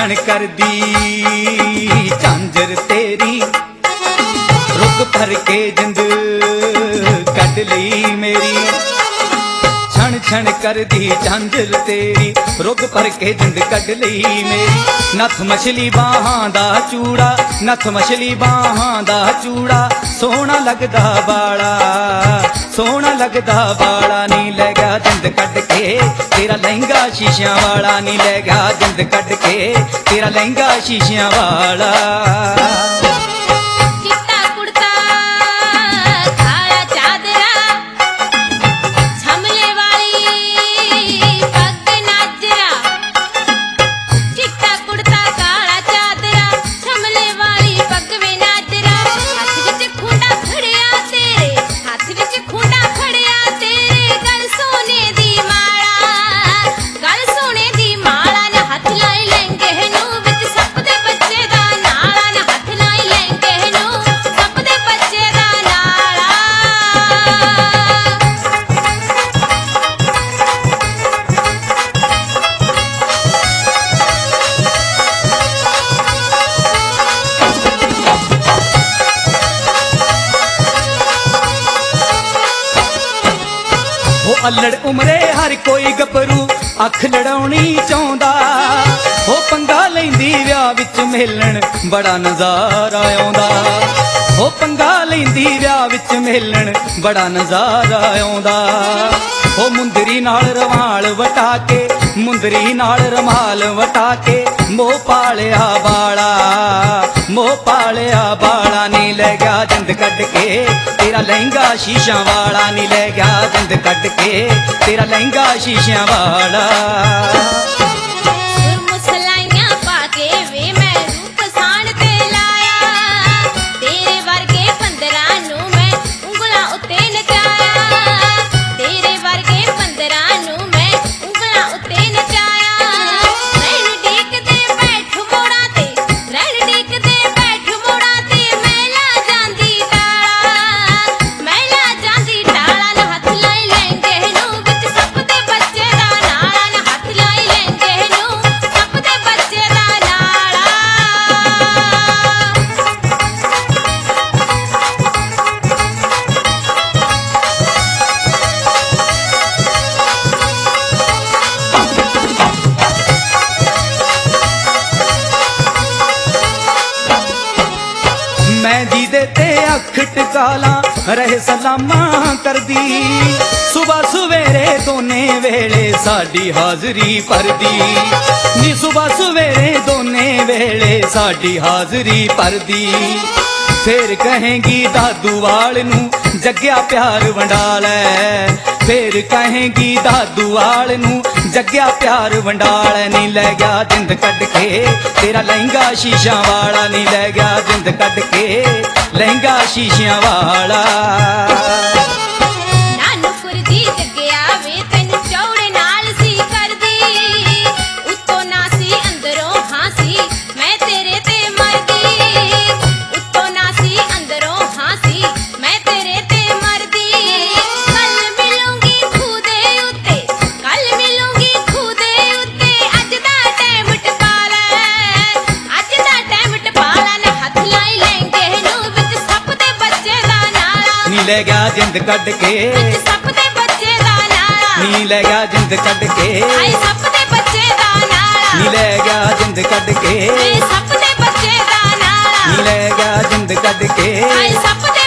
छन कर दी झांझर तेरी रुक भर के जिंद कट लई मेरी छन छन कर दी झांझर तेरी रुग भर के जिंद कट लई मेरी नथ मछली बाहां दा चूड़ा नथ मछली बाहां दा चूड़ा सोहना लगदा बाड़ा सोहना लगदा बाड़ा नी ले गया जिंद कट के तेरा लहंगा शीशियां वाला नी ले गया जिंद कट के तेरा लहंगा शीशियां वाला अल्लड़ उमरे हर कोई गभरू अख लड़ाउणी चाहुंदा हो पंगा लैंदी विआह विच मेलण बड़ा नज़ारा आउंदा हो पंगा लैंदी विआह विच मेलण बड़ा नज़ारा आउंदा हो मुंदरी नाल रवाल वटा के मुंदरी नाल रमाल वटा के मोह पालिया बाड़ा मोह पालिया बाड़ा नी ले गया जिंद कट के तेरा लहंगा शीशा वाला नी ले गया जिंद कट के तेरा लहंगा शीशियां वाला मेहंदी दे ते अख टकाला रहे सलामा कर दी सुबह सवेरे दोने वेले साडी हाजरी भरदी नी सुबह सवेरे दोने वेले साडी हाजरी भरदी फिर कहेंगी दादू वाल नू जग्या प्यार वंडा लै फिर कहेंगी दादू वाल नू जग्या प्यार वंडा लै नी ले गया जिंद कट के तेरा लहंगा शीशा वाला नी ले गया जिंद कट के लहंगा शीशियां वाला ले गया जिंद कट के नी ले गया जिंद कट के नी ले गया जिंद कट के नी ले गया जिंद कट के